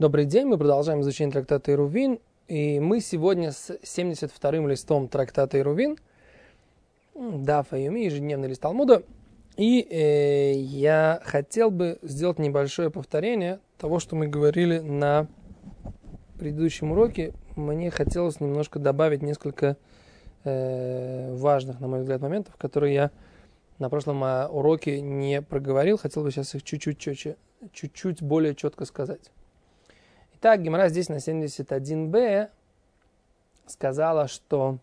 Добрый день, мы продолжаем изучение трактата Эрувин, и мы сегодня с 72-м листом трактата Эрувин, Даф Айоми, ежедневный лист Талмуда, и я хотел бы сделать небольшое повторение того, что мы говорили на предыдущем уроке. Мне хотелось немножко добавить несколько важных, на мой взгляд, моментов, которые я на прошлом уроке не проговорил. Хотел бы сейчас их чуть-чуть более четко сказать. Итак, Гемара здесь на 71b сказала, что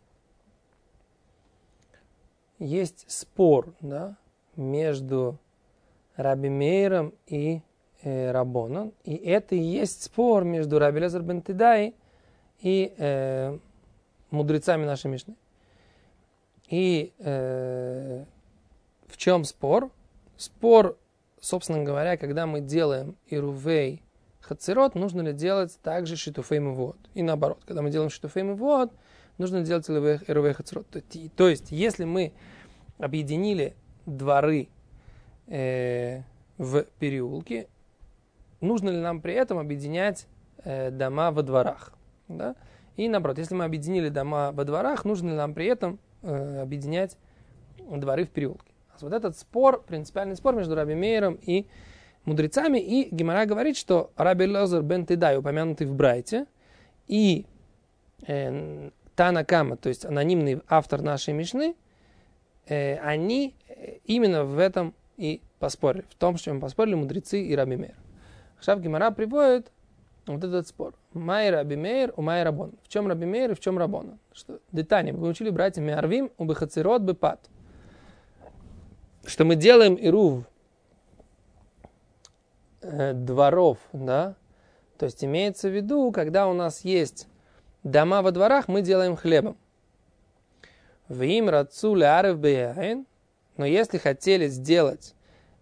есть спор, да, между Раби Меиром и Раббонан, и это и есть спор между Раби Элиэзер бен Тидай и мудрецами нашей Мишны. И в чем спор? Спор, собственно говоря, когда мы делаем Ирувей Хацерот, нужно ли делать также Шитуфей Мивот. И наоборот, когда мы делаем Шитуфей Мивот, нужно делать Ирувей Хацерот. То есть, если мы объединили дворы в переулке, нужно ли нам при этом объединять дома во дворах? Да? И наоборот, если мы объединили дома во дворах, нужно ли нам при этом объединять дворы в переулке? Вот этот спор, принципиальный спор между Раби Меиром и мудрецами, и Гемара говорит, что Раби Элиэзер бен Тидай, упомянутый в Брайте, и Тана Кама, то есть анонимный автор нашей Мишны, они именно в этом и поспорили, в том, что им поспорили мудрецы и Раби Меир. Сейчас Гемара приводит вот этот спор. Май Раби Меир, у Май Раббон. В чем Раби Меир и в чем Раббон? Что детально мы учили братья Меарвим у Бехацерот Бепат. Что мы делаем ирув дворов, да, то есть имеется в виду, когда у нас есть дома во дворах, мы делаем хлебом. Вим рацу лярев беяин, но если хотели сделать,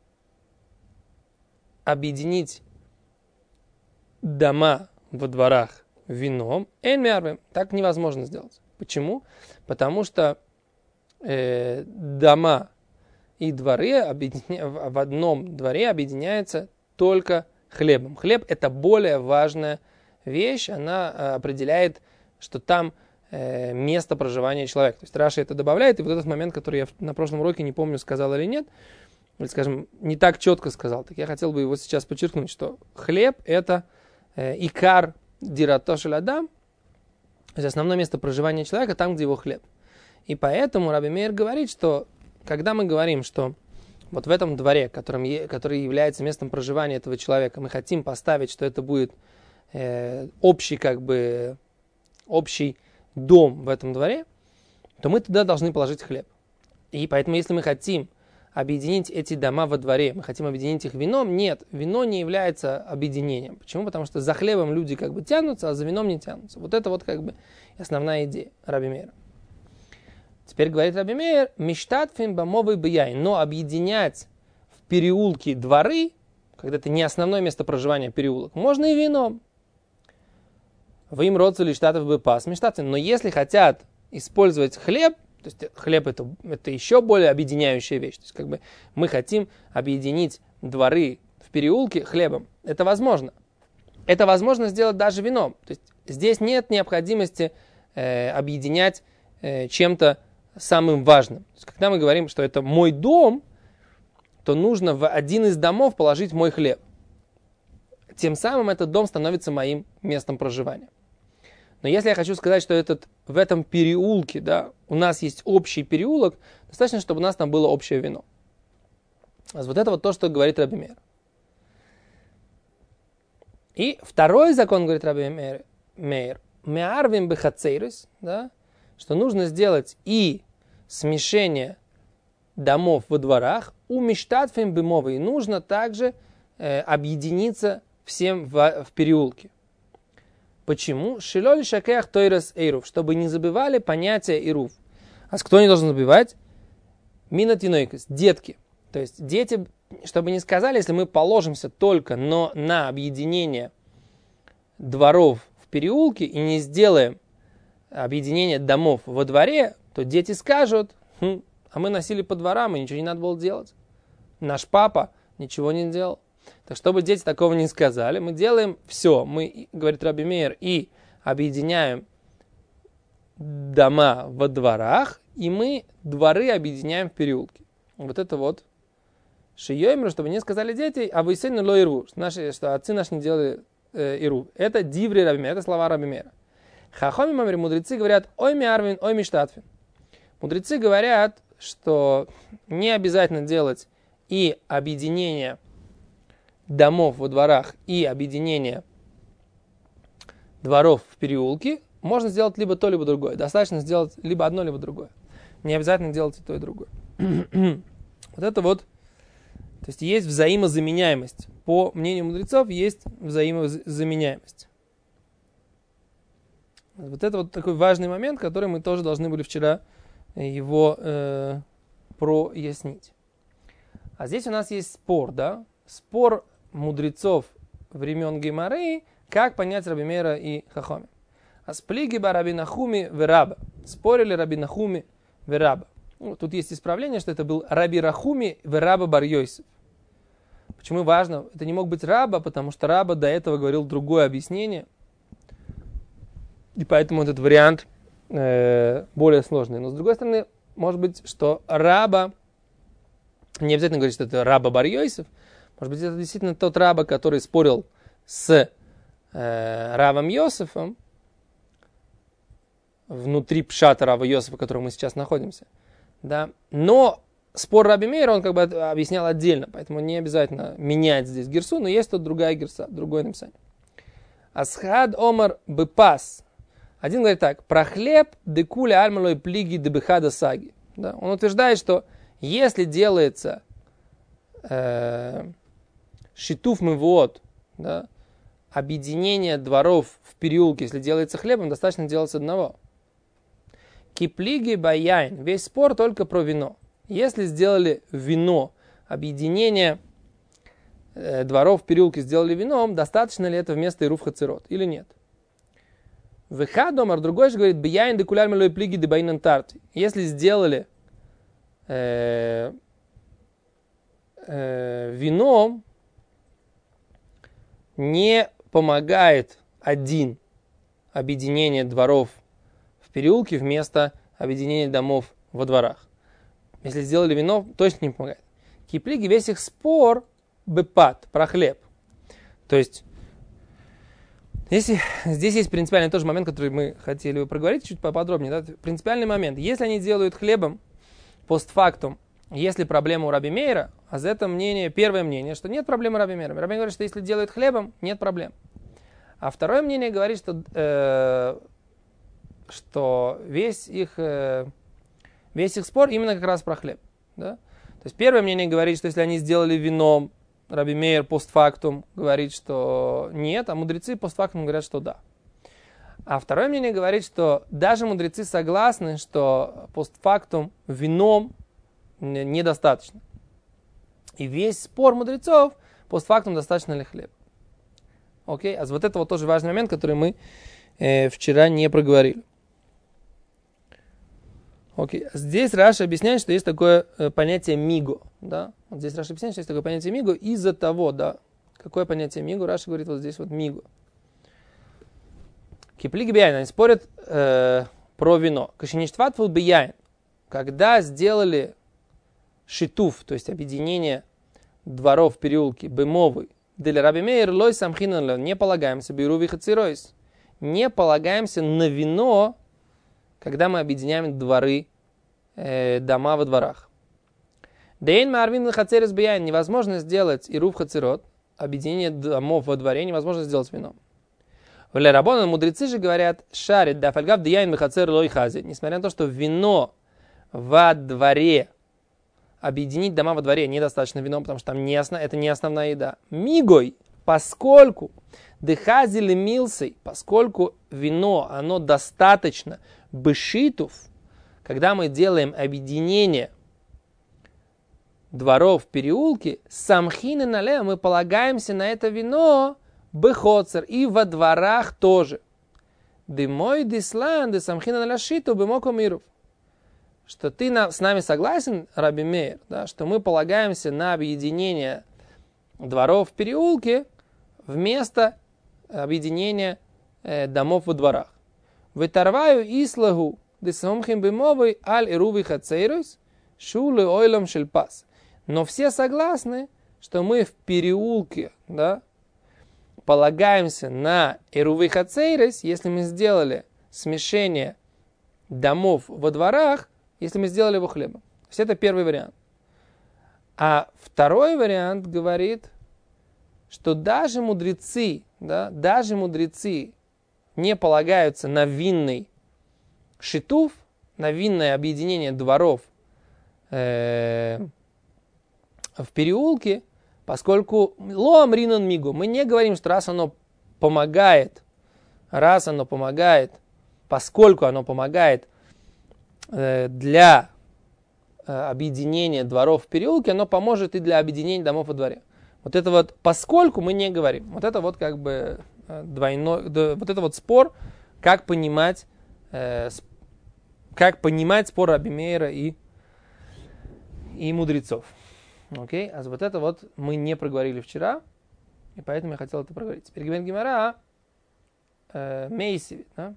объединить дома во дворах вином, эн мярвим, так невозможно сделать. Почему? Потому что дома и дворы в одном дворе объединяются только хлебом. Хлеб – это более важная вещь, она определяет, что там место проживания человека. То есть Раши это добавляет, и вот этот момент, который я на прошлом уроке не помню, сказал или нет, или, скажем, не так четко сказал, так я хотел бы его сейчас подчеркнуть, что хлеб – это икар дирато шель адам, то есть основное место проживания человека там, где его хлеб. И поэтому Раби Меир говорит, что когда мы говорим, что вот в этом дворе, который является местом проживания этого человека, мы хотим поставить, что это будет общий дом в этом дворе, то мы туда должны положить хлеб. И поэтому, если мы хотим объединить эти дома во дворе, мы хотим объединить их вином, нет, вино не является объединением. Почему? Потому что за хлебом люди тянутся, а за вином не тянутся. Вот это основная идея Раби Меира. Теперь говорит Раби Меир, миштатфим бамовый бияй, но объединять в переулке дворы, когда это не основное место проживания переулок, можно и вином. Вы им родствовали штатов бы пас, миштатфим, но если хотят использовать хлеб, то есть хлеб это еще более объединяющая вещь, то есть мы хотим объединить дворы в переулке хлебом, это возможно. Это возможно сделать даже вином, то есть здесь нет необходимости объединять чем-то самым важным. То есть, когда мы говорим, что это мой дом, то нужно в один из домов положить мой хлеб. Тем самым этот дом становится моим местом проживания. Но если я хочу сказать, что в этом переулке, да, у нас есть общий переулок, достаточно, чтобы у нас там было общее вино. Вот это то, что говорит Раби Меир. И второй закон, говорит Раби Меир, меарвим бехацейрис, да, что нужно сделать и смешение домов во дворах, у миштатфим бимовой, нужно также объединиться всем в переулке. Почему? Шилоли шакех тойрес эйрув, чтобы не забывали понятие ирув. А кто не должен забывать? Минатинойкос, детки. То есть дети, чтобы не сказали, если мы положимся только на объединение дворов в переулке и не сделаем объединение домов во дворе, то дети скажут, а мы носили по дворам, и ничего не надо было делать. Наш папа ничего не делал. Так чтобы дети такого не сказали, мы делаем все. Мы, говорит Раби Меир, и объединяем дома во дворах, и мы дворы объединяем в переулке. Вот это вот шиёймру, чтобы не сказали дети, а вы сильно ло ирву, что отцы наши не делали иру. Это диври Раби Меира, это слова Раби Меира. Хахоми мамри, мудрецы говорят, ой ми арвин, ой ми штатфин. Мудрецы говорят, что не обязательно делать и объединение домов во дворах, и объединение дворов в переулке. Можно сделать либо то, либо другое. Достаточно сделать либо одно, либо другое. Не обязательно делать и то, и другое. Вот это вот. То есть есть взаимозаменяемость. По мнению мудрецов есть взаимозаменяемость. Вот это вот такой важный момент, который мы тоже должны были вчера его прояснить. А здесь у нас есть спор, да? Спор мудрецов времен Гемары, как понять Раби Меира и Хахоми. Асплигиба Раби Нахуми вераба. Спорили Раби Нахуми вераба. Тут есть исправление, что это был Раби Рахуми вераба бар Йосеф. Почему важно? Это не мог быть раба, потому что раба до этого говорил другое объяснение. И поэтому этот вариант более сложный. Но с другой стороны, может быть, что раба, не обязательно говорить, что это раба бар Йосеф, может быть, это действительно тот раба, который спорил с Равом Йосефом, внутри пшата Рава Йосефа, в котором мы сейчас находимся. Да? Но спор Раби Меира он как бы объяснял отдельно, поэтому не обязательно менять здесь гирсу, но есть тут другая гирса, другое написание. Асхад омар бепас. Один говорит так: про хлеб декуля альмалой плиги дебехада саги. Да? Он утверждает, что если делается шитуф мывот, да, объединение дворов в переулке, если делается хлебом, достаточно делать одного. Киплиги баяйн. Весь спор только про вино. Если сделали вино, объединение дворов в переулке сделали вином, достаточно ли это вместо ирув хацерот или нет? Вехадомар, другой же говорит, баяйн декуляль мелой плиги дебайн антарти. Если сделали вином, не помогает один объединение дворов в переулке вместо объединения домов во дворах. Если сделали вино, точно не помогает. Киплиги, весь их спор бепат, про хлеб. То есть, здесь есть принципиальный тоже момент, который мы хотели бы проговорить чуть поподробнее. Да? Принципиальный момент. Если они делают хлебом постфактум, есть ли проблема у Раби Меира, а за это мнение, первое мнение, что нет проблемы у Раби Меира. Раби Меир говорит, что если делают хлебом, нет проблем. А второе мнение говорит, что весь их спор именно как раз про хлеб. Да? То есть первое мнение говорит, что если они сделали вином, Раби Меир постфактум говорит, что нет, а мудрецы постфактум говорят, что да. А второе мнение говорит, что даже мудрецы согласны, что постфактум вином недостаточно. И весь спор мудрецов постфактум достаточно ли хлеб. Окей? А вот это вот тоже важный момент, который мы вчера не проговорили. Окей. Здесь Раши объясняет, что есть такое понятие миго. Да? Вот здесь Раши объясняет, что есть такое понятие миго из-за того, да. Какое понятие миго? Раши говорит вот здесь вот миго. Киплиги бияйн, они спорят про вино. Кашиништватфул бияйн. Когда сделали шитуф, то есть объединение дворов в переулке, бемовый, для Раби Меир лой самхинан, не полагаемся, бейру вихациройс, не полагаемся на вино, когда мы объединяем дворы, дома во дворах. Дейн марвин хацерес бияйн, невозможно сделать ирув хацерот, объединение домов во дворе, невозможно сделать вином. В Лерабона мудрецы же говорят, шарит да фальгав дияйн мехацер лой хази, несмотря на то, что вино во дворе, объединить дома во дворе недостаточно вином, потому что там это не основная еда. Мигой, поскольку дыхазили милсой, поскольку вино, оно достаточно бешитов, когда мы делаем объединение дворов в переулке, самхины нале, мы полагаемся на это вино бехоцер и во дворах тоже. Дымой дислан, де самхина наляшиту бемоко миров. Что ты с нами согласен, Раби Меир, да, что мы полагаемся на объединение дворов в переулке вместо объединения домов во дворах. Вытарваю ислагу десомхим бимовой аль ирувы хацейрус шулы ойлом шельпас. Но все согласны, что мы в переулке, да, полагаемся на ирувы хацейрус, если мы сделали смешение домов во дворах, если мы сделали его хлебом. То есть это первый вариант. А второй вариант говорит, что даже мудрецы не полагаются на винный шитуф, на винное объединение дворов в переулке, поскольку лоам ринон мигу, мы не говорим, что раз оно помогает, поскольку оно помогает для объединения дворов в переулке, оно поможет и для объединения домов во дворе. Вот это вот поскольку мы не говорим. Вот это вот как бы вот это вот спор, как понимать спор Раби Меира и мудрецов. Окей? А вот это вот мы не проговорили вчера, и поэтому я хотел это проговорить. Теперь говорит Гемара Мейсиви, да?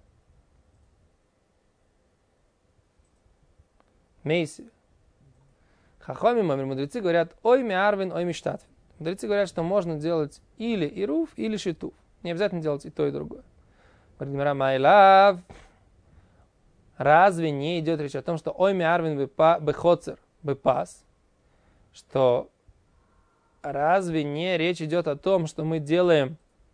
Мейсиви. Хахоми, мудрецы говорят, ой миарвин, ой миштатвин. Мудрецы говорят, что можно делать или ируф, или шитуф. Не обязательно делать и то, и другое. Говорит Гемара, майлав. Разве не идет речь о том, что ой миарвин бехоцер бепас? Что разве не речь идет о том, что мы делаем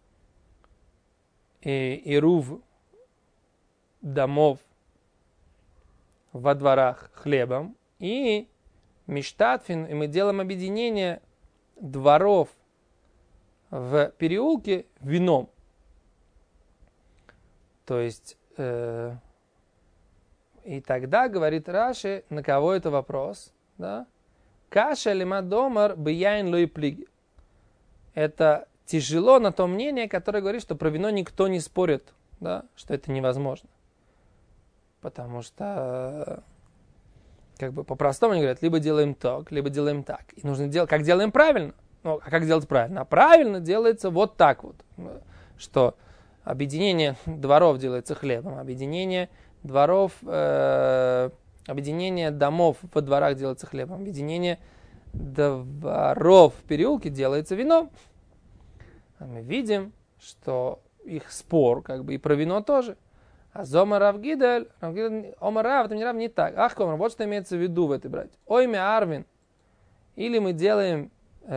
ируф домов во дворах хлебом и миштатфин, и мы делаем объединение дворов в переулке вином. То есть, и тогда, говорит Раши, на кого это вопрос? Да? Каша лима домар бияин луи плиги. Это тяжело на то мнение, которое говорит, что про вино никто не спорит, да? Что это невозможно. Потому что как бы по-простому они говорят, либо делаем так, либо делаем так. И нужно делать, как делаем правильно. Ну, а как делать правильно? А правильно делается вот так вот. Что объединение дворов делается хлебом, объединение домов во дворах делается хлебом, объединение дворов в переулке делается вином. А мы видим, что их спор, как бы и про вино тоже. А зома Равгидель, Омар Рав, это не так. Ах, комар, вот что имеется в виду в этой братье. Ойме Арвин, или мы делаем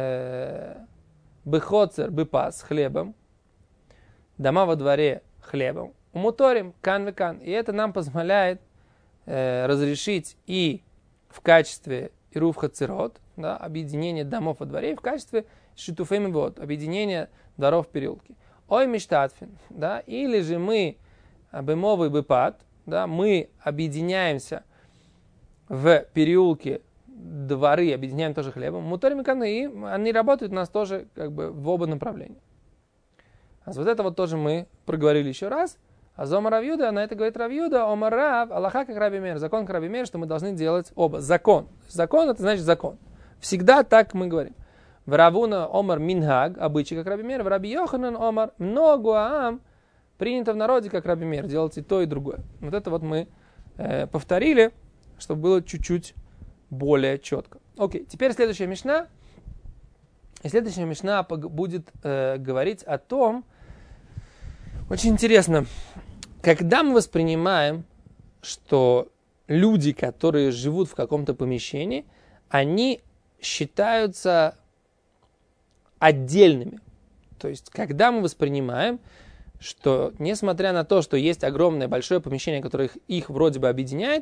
бехоцер, бепас, хлебом, дома во дворе хлебом, умуторим кан-векан. И это нам позволяет разрешить и в качестве ируф хацерот, да, объединение домов во дворе, и в качестве шитуфем вод, объединение дворов в переулке. Ой миштатфин, да, или же мы бемовый бепат, да, мы объединяемся в переулке дворы, объединяем тоже хлебом. Муторим и они работают у нас тоже как бы в оба направления. А вот это вот тоже мы проговорили еще раз. А зома Равьюда, на это говорит Равьюда, омар Рав, Аллаха как Раби Меир, закон как Раби Меир, что мы должны делать оба. Закон. Закон это значит закон. Всегда так мы говорим. В Равуна омар минхаг, обычай как Раби Меир, в Раби Йоханан омар многуаам, принято в народе как Раби Меир, делать и то, и другое. Вот это вот мы повторили, чтобы было чуть-чуть более четко. Окей, теперь следующая мишна. И следующая мишна будет говорить о том, очень интересно, когда мы воспринимаем, что люди, которые живут в каком-то помещении, они считаются отдельными. То есть, когда мы воспринимаем, что несмотря на то, что есть огромное большое помещение, которое их вроде бы объединяет,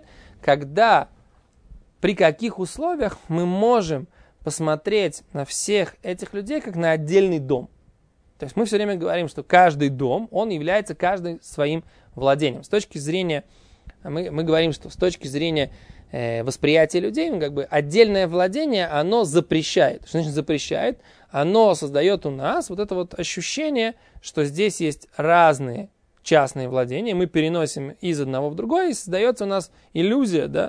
при каких условиях мы можем посмотреть на всех этих людей как на отдельный дом. То есть мы все время говорим, что каждый дом, он является каждым своим владением. С точки зрения, мы говорим, что с точки зрения восприятия людей, как бы отдельное владение, оно запрещает. Что значит запрещает? Оно создает у нас вот это вот ощущение, что здесь есть разные частные владения, мы переносим из одного в другое, и создается у нас иллюзия, да,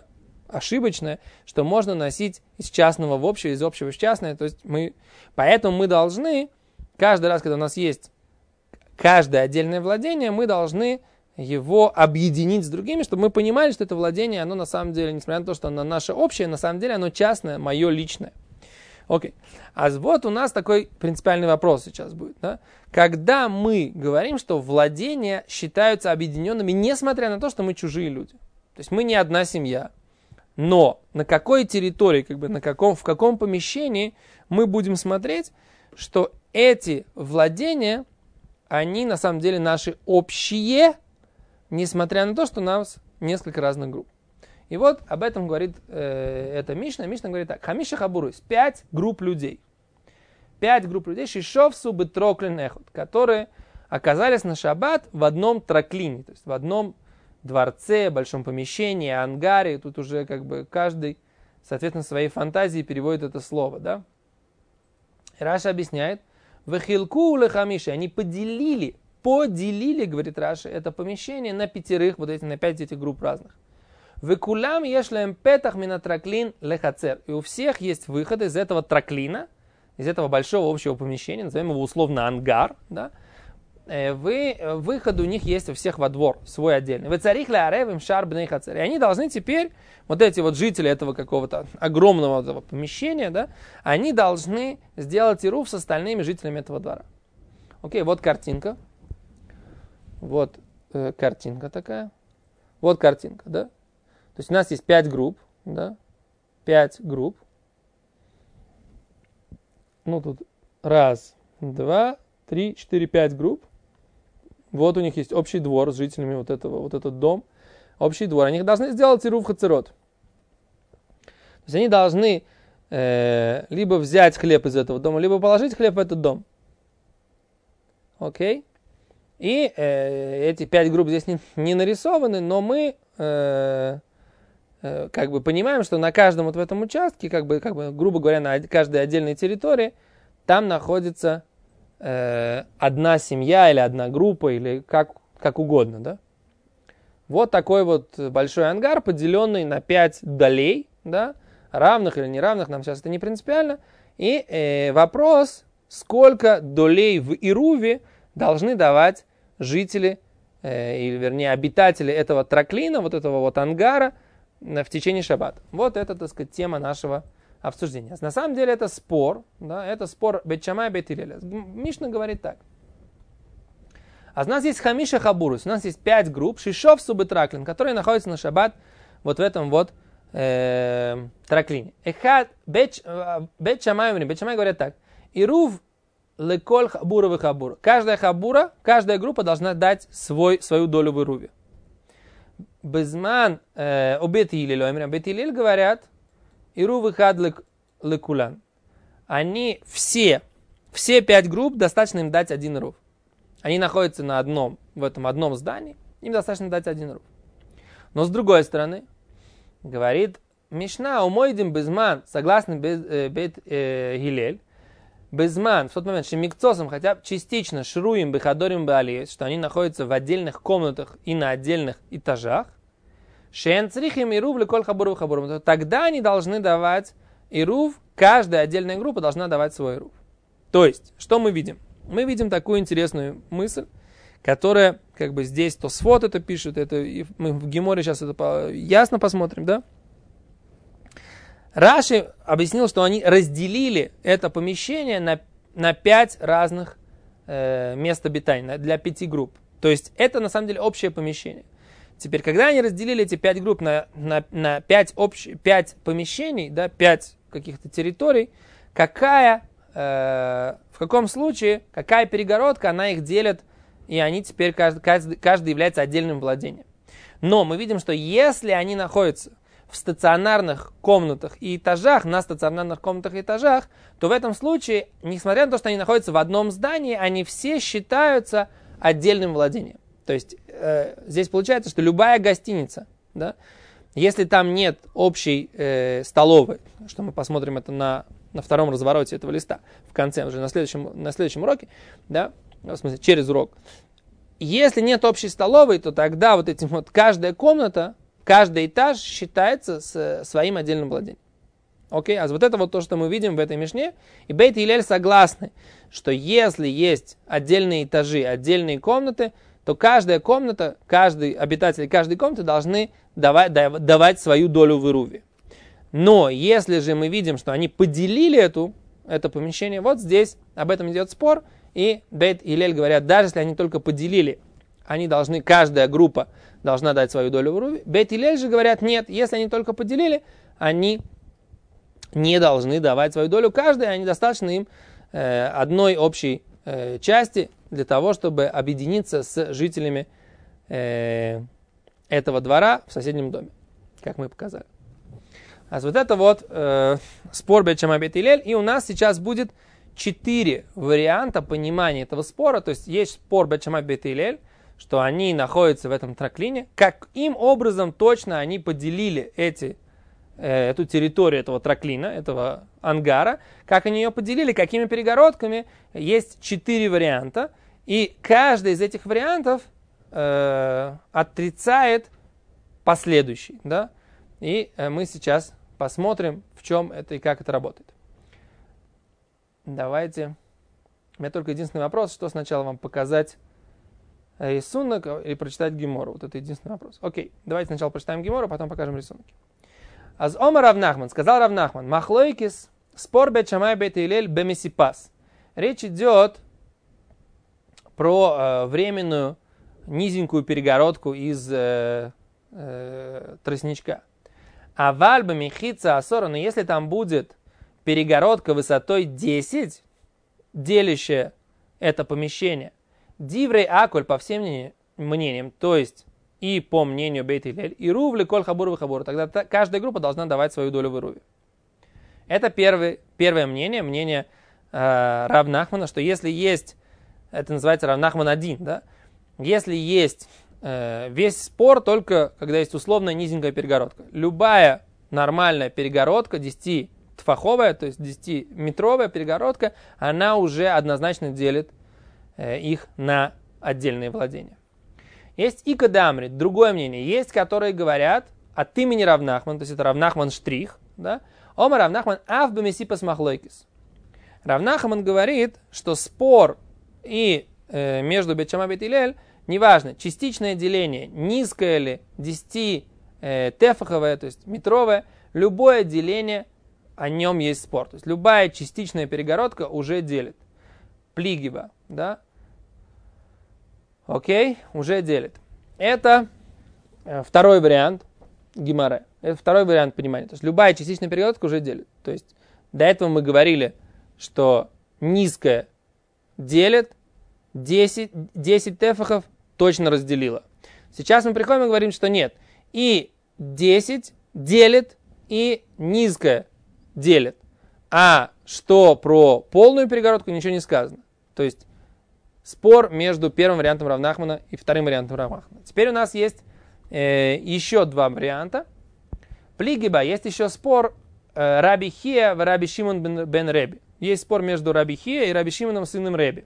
ошибочное, что можно носить из частного в общее, из общего в частное. То есть поэтому мы должны, каждый раз, когда у нас есть каждое отдельное владение, мы должны его объединить с другими, чтобы мы понимали, что это владение, оно на самом деле, несмотря на то, что оно наше общее, на самом деле оно частное, мое личное. Окей. А вот у нас такой принципиальный вопрос сейчас будет. Да? Когда мы говорим, что владения считаются объединенными, несмотря на то, что мы чужие люди. То есть мы не одна семья. Но на какой территории, в каком помещении мы будем смотреть, что эти владения, они на самом деле наши общие, несмотря на то, что у нас несколько разных групп. И вот об этом говорит эта Мишна. Мишна говорит так. Хамиша хабурус. 5 групп людей. 5 групп людей. Шишов субы троклин эхот. Которые оказались на шаббат в одном троклине. То есть в одном дворце, большом помещении, ангаре. Тут уже каждый, соответственно, своей фантазии переводит это слово. Да? И Раша объясняет. Вехилку лехамиши. Они поделили, говорит Раша, это помещение на 5, на 5 этих групп разных. Векулам ешлем петах минатраклин лехацер. И у всех есть выход из этого траклина, из этого большого общего помещения, назовем его условно ангар, да? Выход у них есть у всех во двор, свой отдельный. Вецарих леаревим шар бней хацер. И они должны теперь, эти жители этого какого-то огромного этого помещения, да, они должны сделать ирув с остальными жителями этого двора. Окей, вот картинка. Вот картинка такая. Вот картинка, да. То есть у нас есть 5 групп, да, 5 групп. Тут 1, 2, 3, 4, 5 групп. Вот у них есть общий двор с жителями этот дом. Общий двор. Они должны сделать ирув хацерот. То есть они должны либо взять хлеб из этого дома, либо положить хлеб в этот дом. Окей? И эти 5 групп здесь не нарисованы, но мы понимаем, что на каждом в этом участке, грубо говоря, на каждой отдельной территории, там находится одна семья или одна группа, или как угодно, да? Вот такой большой ангар, поделенный на 5 долей, да? Равных или неравных, нам сейчас это не принципиально. И вопрос, сколько долей в Ируве должны давать жители, или вернее обитатели этого траклина, этого ангара, в течение шаббата. Вот это, тема нашего обсуждения. На самом деле это спор, да, это спор Бейт Шамай и Бейт Гилеля. Мишна говорит так. А у нас есть Хамиша Хабурус, у нас есть 5 групп, Шишов субы траклин, которые находятся на шаббат в этом траклине. Бейт Шамай говорят так. Ирув леколь хабура в хабура. Каждая группа должна дать свою долю в ируве. Безман у Бейт Гилель, Бейт Гилель говорят, ирув хад лекулан. Они все 5 групп, достаточно им дать один ирув. Они находятся в этом одном здании, им достаточно дать один ирув. Но с другой стороны, говорит Мишна, умойдим безман, согласно Бейт Гилель, безман, в тот момент, что микцосом хотя бы частично шруим бехадорим беалиес, что они находятся в отдельных комнатах и на отдельных этажах, шен црихим ирув леколь хабуру хабуру. Тогда они должны давать ирув, каждая отдельная группа должна давать свой ирув. То есть, что мы видим? Мы видим такую интересную мысль, которая, здесь Тосфот это пишет, мы в Геморе сейчас это ясно посмотрим, да? Раши объяснил, что они разделили это помещение на 5 разных мест обитания, для 5 групп. То есть это на самом деле общее помещение. Теперь, когда они разделили эти 5 групп на 5 помещений, да, 5 каких-то территорий, в каком случае, какая перегородка, она их делит, и они теперь, каждый является отдельным владением. Но мы видим, что если они находятся в стационарных комнатах и этажах, на стационарных комнатах и этажах, то в этом случае, несмотря на то, что они находятся в одном здании, они все считаются отдельным владением. То есть здесь получается, что любая гостиница, да, если там нет общей столовой, что мы посмотрим это на втором развороте этого листа, в конце, уже на следующем уроке, да, в смысле, через урок. Если нет общей столовой, то тогда каждая комната каждый этаж считается своим отдельным владением. Окей, а вот это вот то, что мы видим в этой мишне. И Бейт Гилель согласны, что если есть отдельные этажи, отдельные комнаты, то каждая комната, каждый обитатель каждой комнаты должны давать свою долю в Ируве. Но если же мы видим, что они поделили это помещение, вот здесь об этом идет спор, и Бейт Гилель говорят, даже если они только поделили, каждая группа должна дать свою долю в Ируве. Бейт Гилель же говорят, нет, если они только поделили, они не должны давать свою долю каждой, они достаточно им одной общей части для того, чтобы объединиться с жителями этого двора в соседнем доме, как мы показали. А вот это вот спор Бейт Шамай Бейт Гилель, и у нас сейчас будет 4 варианта понимания этого спора, то есть есть спор Бейт Шамай Бейт Гилель, что они находятся в этом траклине, каким образом точно они поделили эту территорию этого траклина, этого ангара, как они ее поделили, какими перегородками, есть 4 варианта, и каждый из этих вариантов отрицает последующий, да, и мы сейчас посмотрим, в чем это и как это работает. Давайте, у меня только единственный вопрос, что сначала вам показать рисунок или прочитать Гемору, вот это единственный вопрос. Окей, давайте сначала прочитаем Гемору, потом покажем рисунки. Аз Омар Рав Нахман, сказал Рав Нахман, махлойкис, спор Бейт Шамай Бейт Гилель бемисипас. Речь идет про временную низенькую перегородку из тростничка. А вальба михица асора, но если там будет перегородка высотой 10, делящая это помещение, диврей акуль, по всем мнениям, то есть и по мнению Бейт Гилель, и рувли коль хабур вихабур, тогда каждая группа должна давать свою долю в ируве. Это первое мнение Рав Нахмана, что если есть, это называется Рав Нахман 1, да, если есть весь спор только, когда есть условная низенькая перегородка. Любая нормальная перегородка, 10-тфаховая, то есть 10-метровая перегородка, она уже однозначно делит их на отдельные владения. Есть и Кадамри, другое мнение. Есть, которые говорят от имени Рав Нахман, то есть это Рав Нахман штрих, да? Ома Рав Нахман ав бемесипас махлойкис. Рав Нахман говорит, что спор и между Бейт Шамай Бейт Гилель, неважно, частичное деление, низкое ли, 10-тефаховое, то есть метровое, любое деление, о нем есть спор. То есть любая частичная перегородка уже делит. Плигиба, да? Окей, уже делит. Это второй вариант Гемаре. Это второй вариант понимания. То есть любая частичная перегородка уже делит. То есть до этого мы говорили, что низкая делит, 10 тефахов точно разделила. Сейчас мы приходим и говорим, что нет. И 10 делит, и низкая делит. А что про полную перегородку, ничего не сказано. То есть спор между первым вариантом Рав Нахмана и вторым вариантом Рав Нахмана. Теперь у нас есть еще 2 варианта. Плигиба, есть еще спор Раби Хия в Раби Шимон бен Реби. Есть спор между Раби Хия и Раби Шимоном, сыном Реби.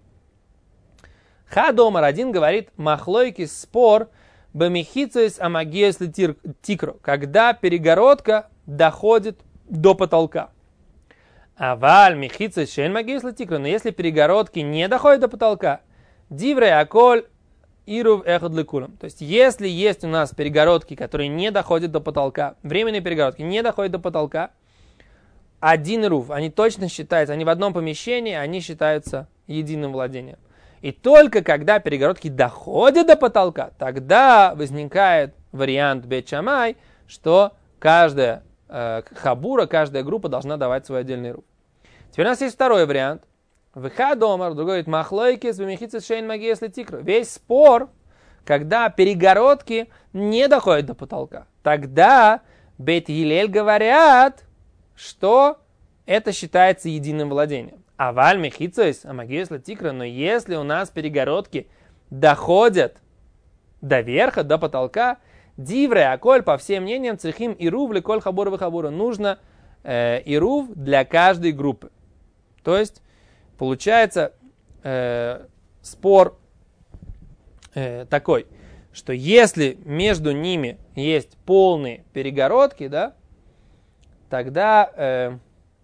Хадомар один говорит, махлойки спор бамихицоис амагиос тикро, когда перегородка доходит до потолка. А валь михицоис шен магиос тикро, но если перегородки не доходят до потолка, диврей аколь ирув эхад лекулам. То есть если есть у нас перегородки, которые не доходят до потолка, временные перегородки не доходят до потолка, один ирув, они точно считаются, они в одном помещении, они считаются единым владением. И только когда перегородки доходят до потолка, тогда возникает вариант Бейт Шамай, что каждая хабура, каждая группа должна давать свой отдельный руф. Теперь у нас есть второй вариант. Вихадомар, другой говорит, махлойкис, бемихицис шейн магиес летикро. Весь спор, когда перегородки не доходят до потолка. Тогда Бейт Гилель говорят, что это считается единым владением. А валь мехицоис, а магиес летикро, но если у нас перегородки доходят до верха, до потолка, дивре, аколь, по всем мнениям, црихим ирув, леколь хабура вихабура. Нужно ирув для каждой группы. То есть, получается спор такой, что если между ними есть полные перегородки, да, тогда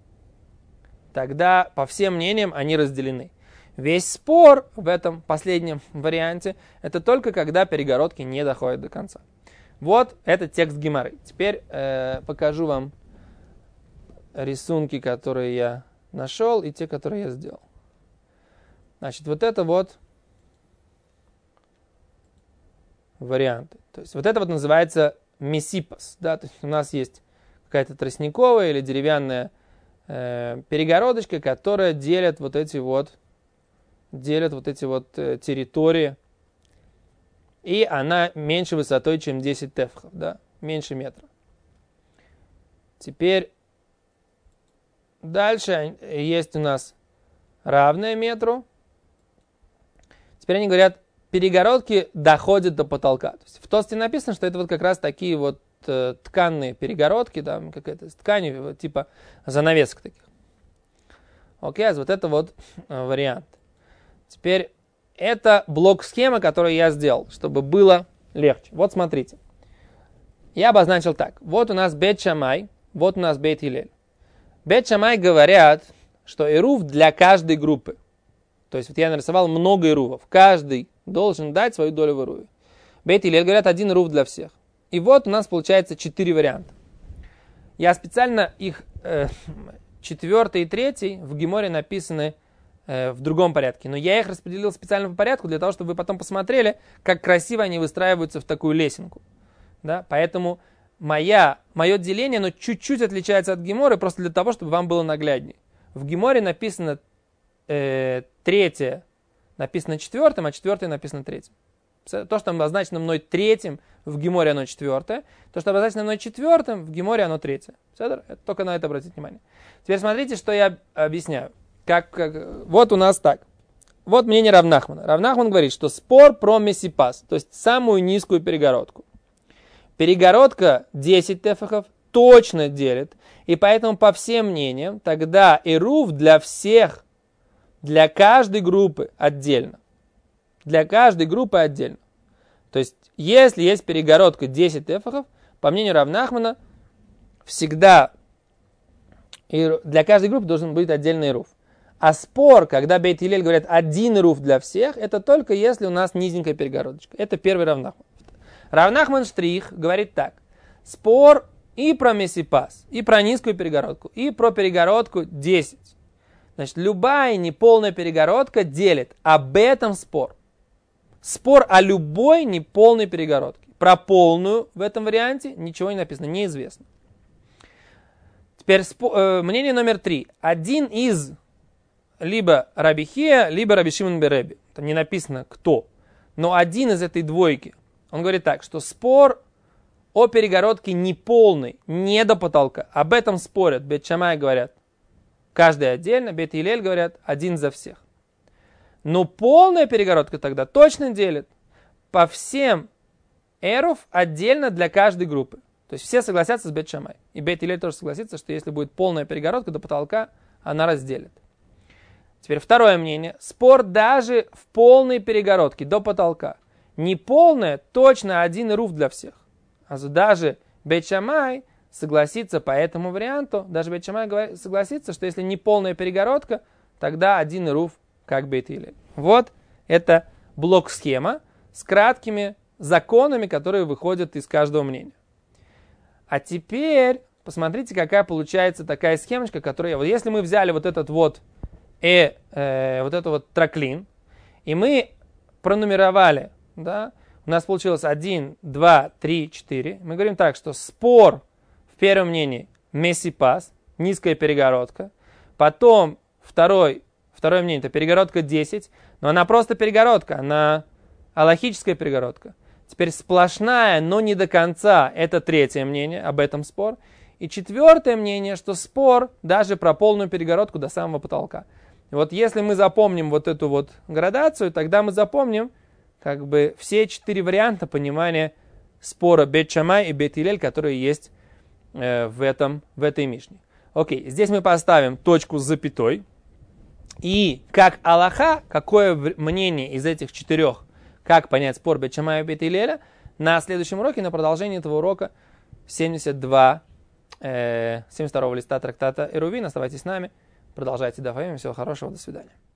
по всем мнениям они разделены. Весь спор в этом последнем варианте это только когда перегородки не доходят до конца. Вот это текст Гемары. Теперь покажу вам рисунки, которые я нашел, и те, которые я сделал. Значит, вот это вот варианты. То есть вот это вот называется месипас. Да? То есть у нас есть какая-то тростниковая или деревянная перегородочка, которая делит вот эти вот территории. И она меньше высотой, чем 10 тефхов, да? Меньше метра. Теперь дальше есть у нас равное метру. Теперь они говорят, перегородки доходят до потолка. То есть в Тосте написано, что это вот как раз такие вот тканные перегородки, да, какая-то ткань, вот, типа занавесок таких. Окей, вот это вот вариант. Теперь это блок-схема, которую я сделал, чтобы было легче. Вот смотрите. Я обозначил так. Вот у нас Бейт Шамай, вот у нас Бейт Хилель. Бейт Шамай говорят, что эрув для каждой группы. То есть вот я нарисовал много эрувов. Каждый должен дать свою долю в эруве. Бейт Хилель говорят, один эрув для всех. И вот у нас получается 4 варианта. Я специально их 4 и 3 в Геморе написаны в другом порядке. Но я их распределил специально по порядку, для того, чтобы вы потом посмотрели, как красиво они выстраиваются в такую лесенку. Да? Поэтому мое деление, оно чуть-чуть отличается от Геморы, просто для того, чтобы вам было нагляднее. В Геморе написано 3 написано 4, а 4 написано 3. То, что обозначено мной 3, в Геморе оно 4. То, что обозначено мной 4, в Геморе оно 3. Только на это обратите внимание. Теперь смотрите, что я объясняю. Вот у нас так. Вот мнение Рав Нахмана. Рав Нахман говорит, что спор про месипас, то есть самую низкую перегородку. Перегородка 10 тефахов точно делит, и поэтому по всем мнениям тогда эрув для всех, для каждой группы отдельно. Для каждой группы отдельно. То есть, если есть перегородка 10 тефахов, по мнению Рав Нахмана, всегда для каждой группы должен быть отдельный эрув. А спор, когда Бейт Хилель говорят один эрув для всех, это только если у нас низенькая перегородочка. Это первый Рав Нахман. Рав Нахман Штрих говорит так. Спор и про месипас, и про низкую перегородку, и про перегородку 10. Значит, любая неполная перегородка делит. Об этом спор. Спор о любой неполной перегородке. Про полную в этом варианте ничего не написано, неизвестно. Теперь мнение номер 3. Один из либо Раби Хия, либо Раби Шимон бен Реби. Там не написано кто. Но один из этой двойки, он говорит так, что спор о перегородке неполной, не до потолка. Об этом спорят. Бейт Шамай говорят, каждый отдельно. Бейт Хилель говорят, один за всех. Но полная перегородка тогда точно делит по всем эрув отдельно для каждой группы. То есть все согласятся с Бейт Шамай. И Бейт Хилель тоже согласится, что если будет полная перегородка до потолка, она разделит. Теперь второе мнение. Спор даже в полной перегородке до потолка. Не полная, точно один эрув для всех. А даже Бейт Шамай согласится по этому варианту. Даже Бейт Шамай согласится, что если не полная перегородка, тогда один эрув как Бейт Хилель. Вот это блок-схема с краткими законами, которые выходят из каждого мнения. А теперь посмотрите, какая получается такая схемочка, которая... Вот если мы взяли вот этот вот траклин, и мы пронумеровали, да, у нас получилось 1, 2, 3, 4. Мы говорим так, что спор в первом мнении месипас, низкая перегородка. Потом второе мнение, это перегородка 10, но она просто перегородка, она алахическая перегородка. Теперь сплошная, но не до конца, это третье мнение, об этом спор. И четвертое мнение, что спор даже про полную перегородку до самого потолка. И вот если мы запомним вот эту вот градацию, тогда мы запомним как бы все 4 варианта понимания спора Бейт Шамай и Бейт Хилель, которые есть в этой Мишне. Окей, здесь мы поставим точку с запятой. И как алаха, какое мнение из этих 4, как понять спор Бейт Шамая и Бейт Гилеля, на следующем уроке, на продолжении этого урока 72 листа трактата Эрувин. Оставайтесь с нами, продолжайте. Всего хорошего, до свидания.